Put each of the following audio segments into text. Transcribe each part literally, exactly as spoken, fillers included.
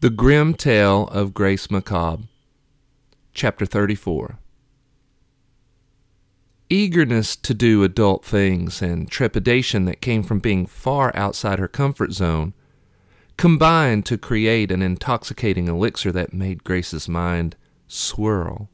The Grim Tale of Grace McCobb, Chapter thirty-four. Eagerness to do adult things and trepidation that came from being far outside her comfort zone combined to create an intoxicating elixir that made Grace's mind swirl.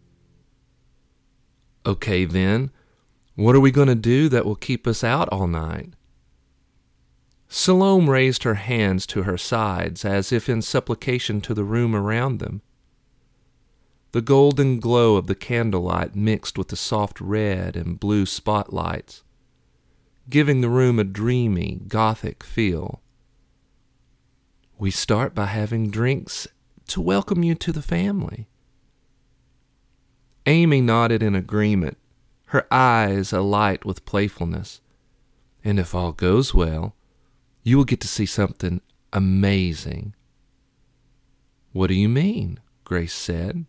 Okay, then, what are we going to do that will keep us out all night? Salome raised her hands to her sides as if in supplication to the room around them. The golden glow of the candlelight mixed with the soft red and blue spotlights, giving the room a dreamy, gothic feel. We start by having drinks to welcome you to the family. Amy nodded in agreement, her eyes alight with playfulness. And if all goes well, you will get to see something amazing. What do you mean? Grace said.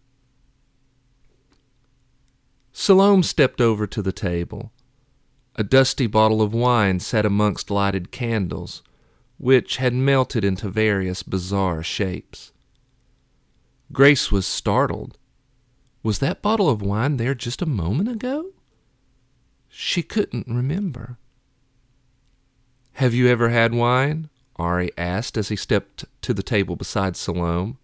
Salome stepped over to the table. A dusty bottle of wine sat amongst lighted candles, which had melted into various bizarre shapes. Grace was startled. Was that bottle of wine there just a moment ago? She couldn't remember. Have you ever had wine? Ari asked as he stepped to the table beside Salome.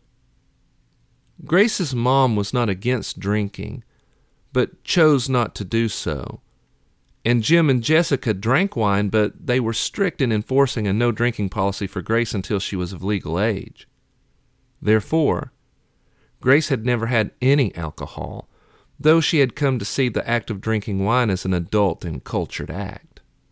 Grace's mom was not against drinking, but chose not to do so. And Jim and Jessica drank wine, but they were strict in enforcing a no-drinking policy for Grace until she was of legal age. Therefore, Grace had never had any alcohol, though she had come to see the act of drinking wine as an adult and cultured act.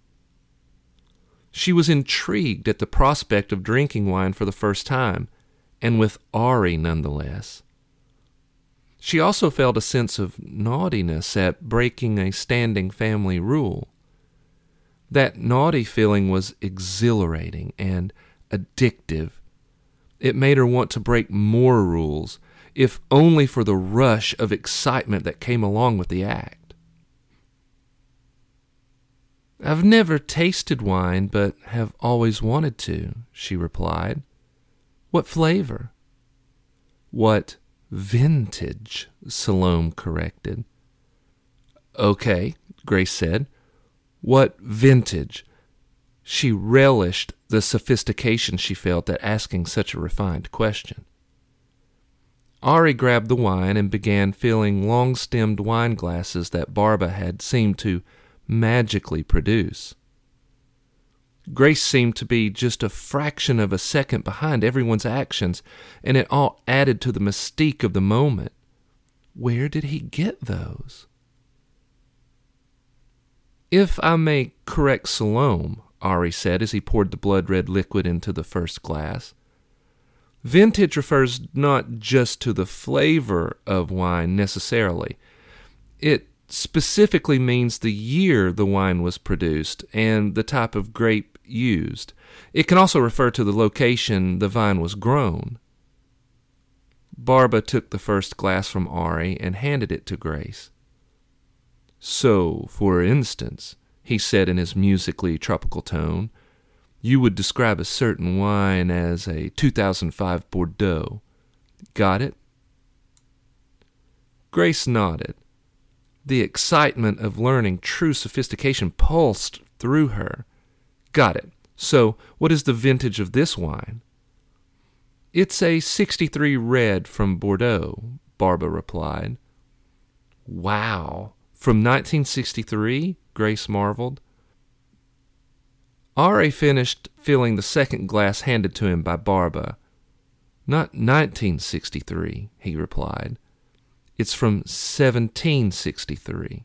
She was intrigued at the prospect of drinking wine for the first time, and with Ari nonetheless. She also felt a sense of naughtiness at breaking a standing family rule. That naughty feeling was exhilarating and addictive. It made her want to break more rules, if only for the rush of excitement that came along with the act. I've never tasted wine, but have always wanted to, she replied. What flavor? What vintage, Salome corrected. Okay, Grace said. What vintage? She relished the sophistication she felt at asking such a refined question. Ari grabbed the wine and began filling long-stemmed wine glasses that Barba had seemed to magically produce. Grace seemed to be just a fraction of a second behind everyone's actions, and it all added to the mystique of the moment. Where did he get those? If I may correct Salome, Ari said as he poured the blood-red liquid into the first glass, vintage refers not just to the flavor of wine necessarily. It specifically means the year the wine was produced and the type of grape used. It can also refer to the location the vine was grown. Barba took the first glass from Ari and handed it to Grace. So, for instance, he said in his musically tropical tone, you would describe a certain wine as a two thousand five Bordeaux. Got it? Grace nodded. The excitement of learning true sophistication pulsed through her. Got it. So, what is the vintage of this wine? It's a sixty-three red from Bordeaux, Barba replied. Wow. From nineteen sixty-three? Grace marveled. Ari finished filling the second glass handed to him by Barba. Not nineteen sixty-three, he replied. It's from seventeen sixty-three.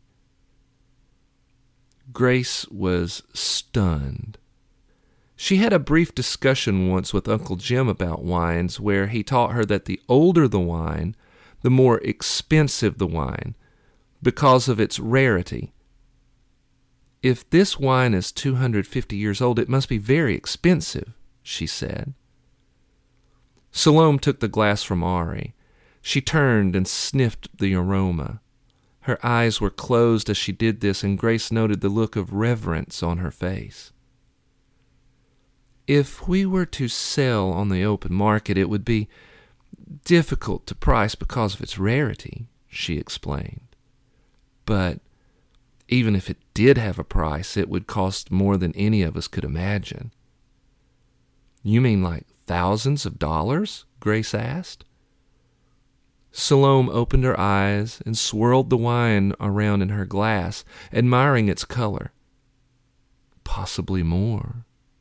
Grace was stunned. She had a brief discussion once with Uncle Jim about wines where he taught her that the older the wine, the more expensive the wine, because of its rarity. If this wine is two hundred fifty years old, it must be very expensive, she said. Salome took the glass from Ari. She turned and sniffed the aroma. Her eyes were closed as she did this, and Grace noted the look of reverence on her face. If we were to sell on the open market, it would be difficult to price because of its rarity, she explained. But even if it did have a price, it would cost more than any of us could imagine. You mean like thousands of dollars? Grace asked. Salome opened her eyes and swirled the wine around in her glass, admiring its color. Possibly more.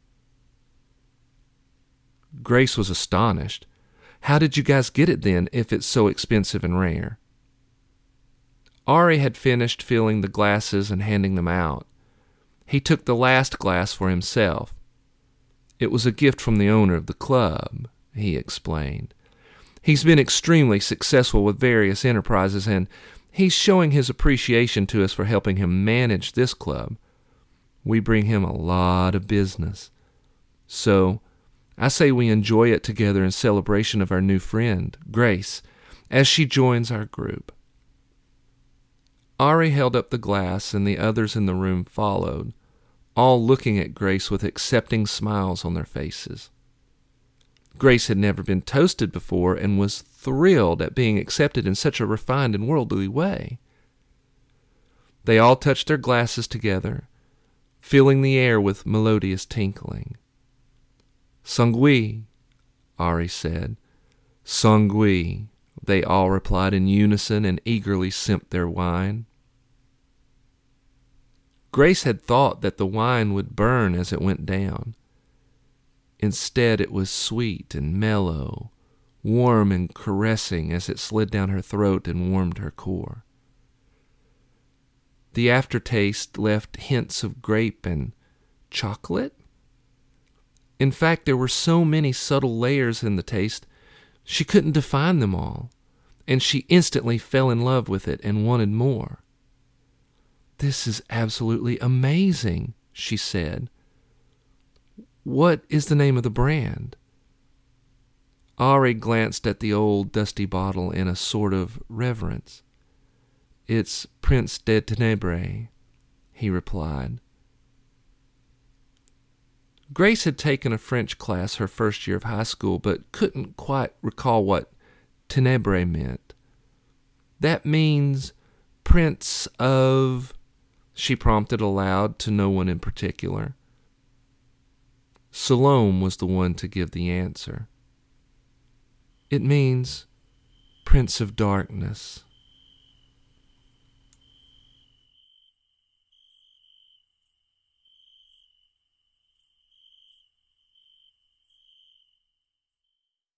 Grace was astonished. How did you guys get it then, if it's so expensive and rare? Ari had finished filling the glasses and handing them out. He took the last glass for himself. It was a gift from the owner of the club, he explained. He's been extremely successful with various enterprises, and he's showing his appreciation to us for helping him manage this club. We bring him a lot of business. So, I say we enjoy it together in celebration of our new friend, Grace, as she joins our group. Ari held up the glass, and the others in the room followed, all looking at Grace with accepting smiles on their faces. Grace had never been toasted before and was thrilled at being accepted in such a refined and worldly way. They all touched their glasses together, filling the air with melodious tinkling. Sangui, Ari said. Sangui, they all replied in unison and eagerly sipped their wine. Grace had thought that the wine would burn as it went down. Instead, it was sweet and mellow, warm and caressing as it slid down her throat and warmed her core. The aftertaste left hints of grape and chocolate. In fact, there were so many subtle layers in the taste, she couldn't define them all, and she instantly fell in love with it and wanted more. This is absolutely amazing, she said. What is the name of the brand? Ari glanced at the old dusty bottle in a sort of reverence. It's Prince des Ténèbres, he replied. Grace had taken a French class her first year of high school, but couldn't quite recall what Ténèbres meant. That means Prince of... she prompted aloud to no one in particular. Salome was the one to give the answer. It means Prince of Darkness.